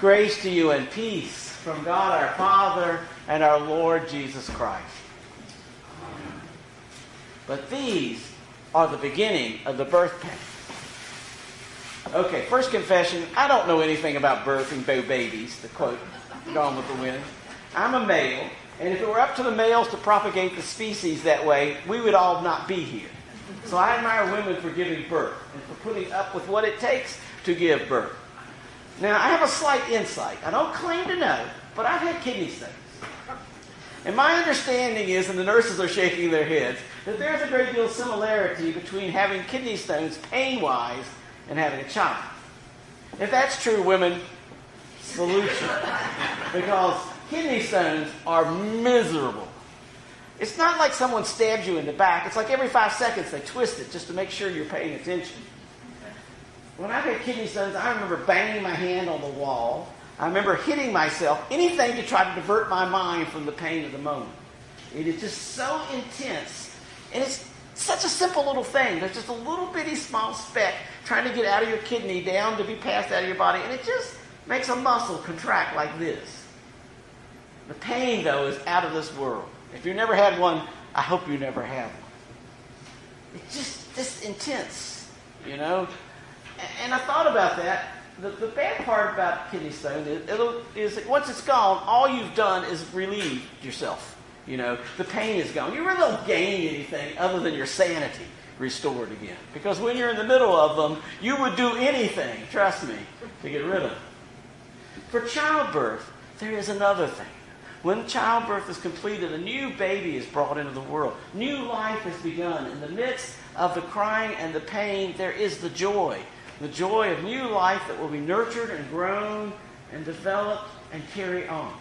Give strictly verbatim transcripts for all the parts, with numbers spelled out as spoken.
Grace to you and peace from God our Father and our Lord Jesus Christ. But these are the beginning of the birth pain. Okay, first confession, I don't know anything about birthing babies, to quote Gone with the Wind. I'm a male, and if it were up to the males to propagate the species that way, we would all not be here. So I admire women for giving birth and for putting up with what it takes to give birth. Now, I have a slight insight. I don't claim to know, but I've had kidney stones. And my understanding is, and the nurses are shaking their heads, that there's a great deal of similarity between having kidney stones pain-wise and having a child. If that's true, women, salute you. Because kidney stones are miserable. It's not like someone stabs you in the back. It's like every five seconds they twist it just to make sure you're paying attention. When I had kidney stones, I remember banging my hand on the wall. I remember hitting myself, anything to try to divert my mind from the pain of the moment. It is just so intense. And it's such a simple little thing. There's just a little bitty small speck trying to get out of your kidney down to be passed out of your body. And it just makes a muscle contract like this. The pain, though, is out of this world. If you've never had one, I hope you never have one. It's just this intense, you know. And I thought about that. The, the bad part about kidney stone is, it'll, is that once it's gone, all you've done is relieve yourself. You know, the pain is gone. You really don't gain anything other than your sanity restored again. Because when you're in the middle of them, you would do anything, trust me, to get rid of them. For childbirth, there is another thing. When childbirth is completed, a new baby is brought into the world. New life has begun. In the midst of the crying and the pain, there is the joy. The joy of new life that will be nurtured and grown and developed and carry on.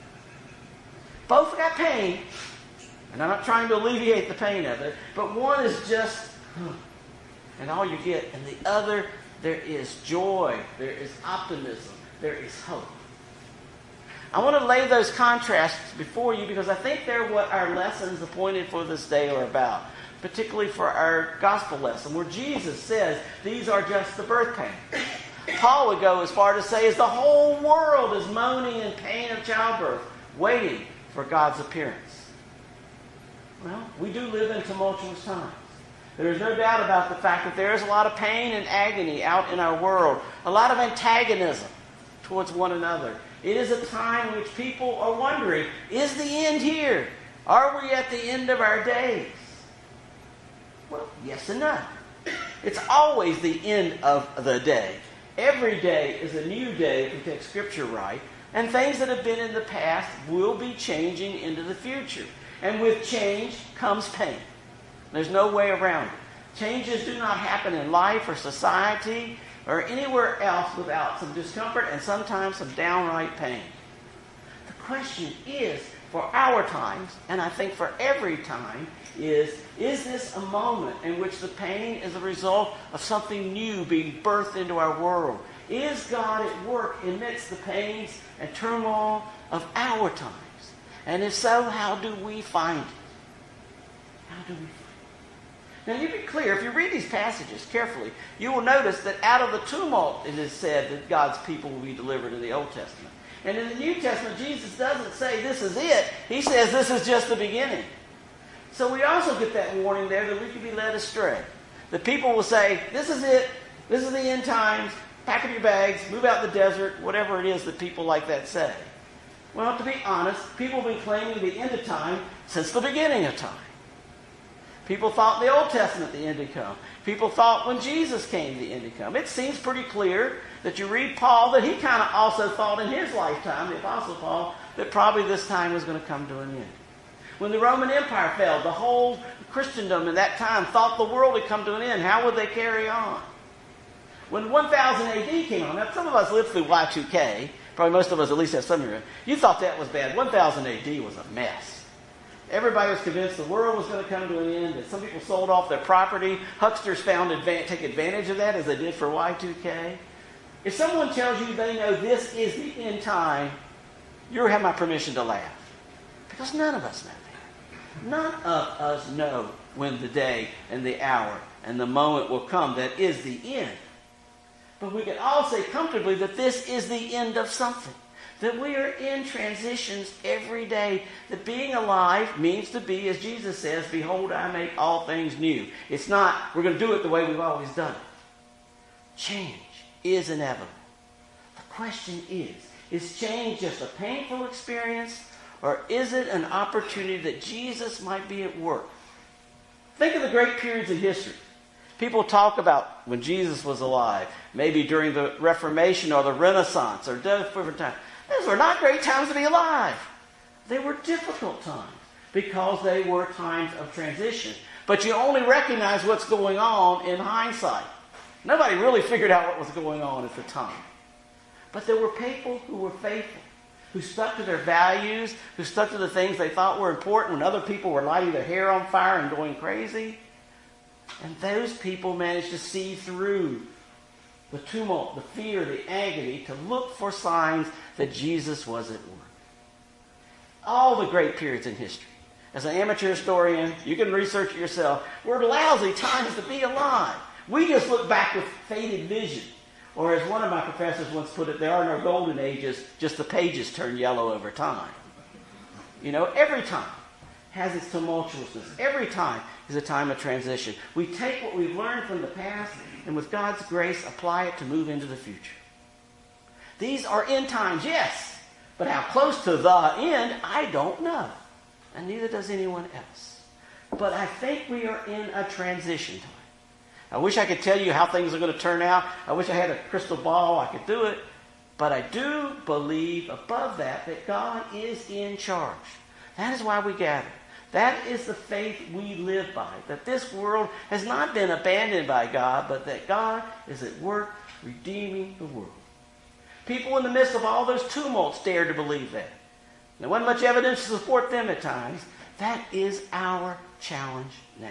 Both got pain, and I'm not trying to alleviate the pain of it, but one is just, and all you get, and the other, there is joy, there is optimism, there is hope. I want to lay those contrasts before you because I think they're what our lessons appointed for this day are about. Particularly for our gospel lesson, where Jesus says these are just the birth pain. Paul would go as far to say as the whole world is moaning in pain of childbirth, waiting for God's appearance. Well, we do live in tumultuous times. There is no doubt about the fact that there is a lot of pain and agony out in our world, a lot of antagonism towards one another. It is a time in which people are wondering, is the end here? Are we at the end of our days? Well, yes and no. It's always the end of the day. Every day is a new day if we take Scripture right. And things that have been in the past will be changing into the future. And with change comes pain. There's no way around it. Changes do not happen in life or society or anywhere else without some discomfort and sometimes some downright pain. The question is, for our times, and I think for every time, is, is this a moment in which the pain is a result of something new being birthed into our world? Is God at work amidst the pains and turmoil of our times? And if so, how do we find it? How do we find it? Now, you be clear, if you read these passages carefully, you will notice that out of the tumult it is said that God's people will be delivered in the Old Testament. And in the New Testament, Jesus doesn't say this is it. He says this is just the beginning. So we also get that warning there that we could be led astray. The people will say, this is it. This is the end times. Pack up your bags. Move out in the desert. Whatever it is that people like that say. Well, to be honest, people have been claiming the end of time since the beginning of time. People thought in the Old Testament the end had come. People thought when Jesus came the end had come. It seems pretty clear that you read Paul that he kind of also thought in his lifetime, the Apostle Paul, that probably this time was going to come to an end. When the Roman Empire fell, the whole Christendom in that time thought the world had come to an end. How would they carry on? When one thousand A D came on, now some of us lived through Y two K, probably most of us at least have some memory. You thought that was bad. one thousand A D was a mess. Everybody was convinced the world was going to come to an end, that some people sold off their property. Hucksters found advan- take advantage of that as they did for Y two K. If someone tells you they know this is the end time, you have my permission to laugh. Because none of us know that. None of us know when the day and the hour and the moment will come that is the end. But we can all say comfortably that this is the end of something. That we are in transitions every day. That being alive means to be, as Jesus says, behold, I make all things new. It's not, we're going to do it the way we've always done it. Change is inevitable. The question is, is change just a painful experience, or is it an opportunity that Jesus might be at work? Think of the great periods in history. People talk about when Jesus was alive, maybe during the Reformation or the Renaissance or different times. Those were not great times to be alive. They were difficult times because they were times of transition. But you only recognize what's going on in hindsight. Nobody really figured out what was going on at the time. But there were people who were faithful, who stuck to their values, who stuck to the things they thought were important when other people were lighting their hair on fire and going crazy. And those people managed to see through the tumult, the fear, the agony, to look for signs that Jesus was at work. All the great periods in history. As an amateur historian, you can research it yourself, were lousy times to be alive. We just look back with faded vision. Or as one of my professors once put it, there are no golden ages, just the pages turn yellow over time. You know, every time has its tumultuousness. Every time is a time of transition. We take what we've learned from the past and with God's grace apply it to move into the future. These are end times, yes. But how close to the end, I don't know. And neither does anyone else. But I think we are in a transition time. I wish I could tell you how things are going to turn out. I wish I had a crystal ball. I could do it. But I do believe above that that God is in charge. That is why we gather. That is the faith we live by. That this world has not been abandoned by God, but that God is at work redeeming the world. People in the midst of all those tumults dare to believe that. There wasn't much evidence to support them at times. That is our challenge now.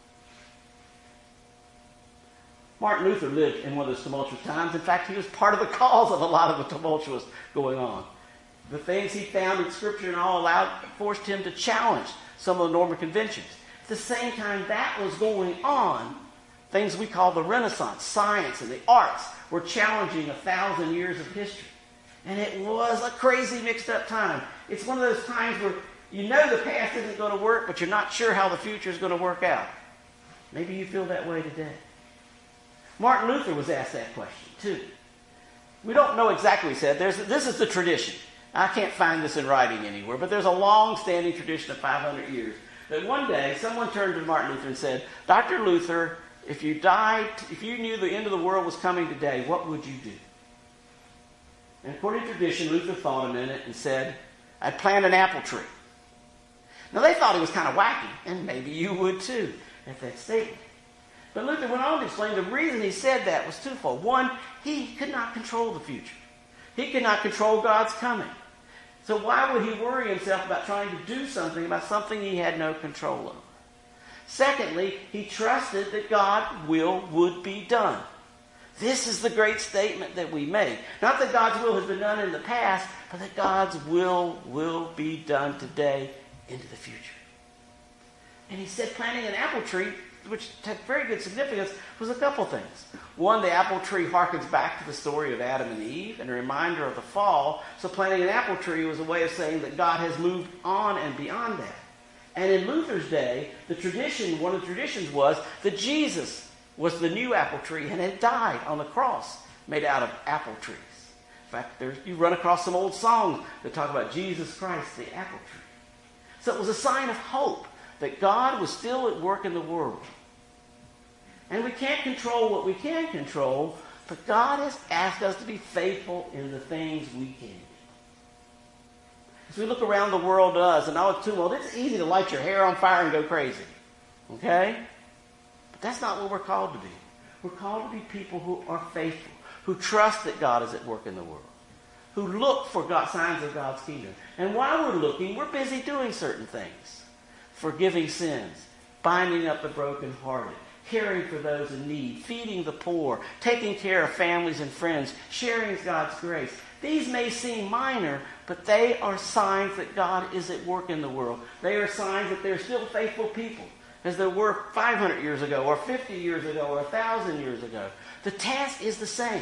Martin Luther lived in one of those tumultuous times. In fact, he was part of the cause of a lot of the tumultuous going on. The things he found in Scripture and all allowed, forced him to challenge some of the Norman conventions. At the same time that was going on, things we call the Renaissance, science and the arts, were challenging a thousand years of history. And it was a crazy mixed up time. It's one of those times where you know the past isn't going to work, but you're not sure how the future is going to work out. Maybe you feel that way today. Martin Luther was asked that question, too. We don't know exactly what he said. There's, this is the tradition. I can't find this in writing anywhere, but there's a long-standing tradition of five hundred years. That one day, someone turned to Martin Luther and said, Doctor Luther, if you died, if you knew the end of the world was coming today, what would you do? And according to tradition, Luther thought a minute and said, I'd plant an apple tree. Now, they thought he was kind of wacky, and maybe you would too, at that statement. But Luther went on to explain the reason he said that was twofold. One, he could not control the future. He could not control God's coming. So why would he worry himself about trying to do something about something he had no control over? Secondly, he trusted that God's will would be done. This is the great statement that we make. Not that God's will has been done in the past, but that God's will will be done today into the future. And he said planting an apple tree, which had very good significance, was a couple things. One, the apple tree harkens back to the story of Adam and Eve and a reminder of the fall. So planting an apple tree was a way of saying that God has moved on and beyond that. And in Luther's day, the tradition, one of the traditions was that Jesus was the new apple tree and had died on the cross made out of apple trees. In fact, there's, you run across some old songs that talk about Jesus Christ, the apple tree. So it was a sign of hope that God was still at work in the world. And we can't control what we can control, but God has asked us to be faithful in the things we can. As we look around the world to us and all the tumult, it's easy to light your hair on fire and go crazy. Okay? But that's not what we're called to be. We're called to be people who are faithful, who trust that God is at work in the world, who look for God, signs of God's kingdom. And while we're looking, we're busy doing certain things. Forgiving sins, binding up the brokenhearted, caring for those in need, feeding the poor, taking care of families and friends, sharing God's grace. These may seem minor, but they are signs that God is at work in the world. They are signs that there are still faithful people, as there were five hundred years ago, or fifty years ago, or one thousand years ago. The task is the same.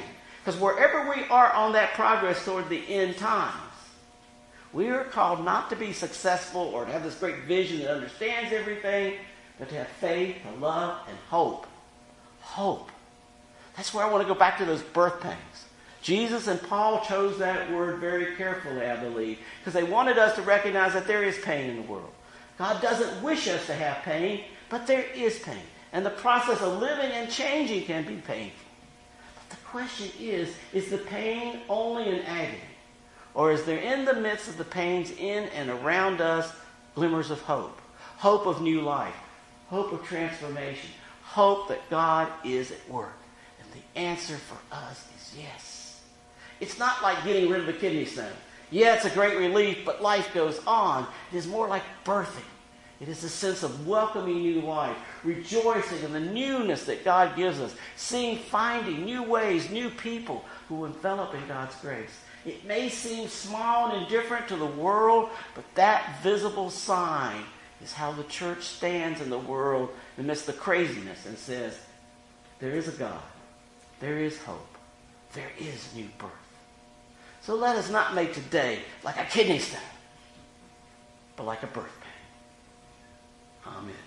Because wherever we are on that progress toward the end times, we are called not to be successful or to have this great vision that understands everything, but to have faith, to love, and hope. Hope. That's where I want to go back to those birth pangs. Jesus and Paul chose that word very carefully, I believe, because they wanted us to recognize that there is pain in the world. God doesn't wish us to have pain, but there is pain. And the process of living and changing can be painful. But the question is, is the pain only in agony? Or is there in the midst of the pains in and around us glimmers of hope? Hope of new life. Hope of transformation. Hope that God is at work. And the answer for us is yes. It's not like getting rid of a kidney stone. Yeah, it's a great relief, but life goes on. It is more like birthing. It is a sense of welcoming new life, rejoicing in the newness that God gives us, seeing, finding new ways, new people who envelop in God's grace. It may seem small and indifferent to the world, but that visible sign is how the church stands in the world amidst the craziness and says, there is a God, there is hope, there is new birth. So let us not make today like a kidney stone, but like a birth pain. Amen.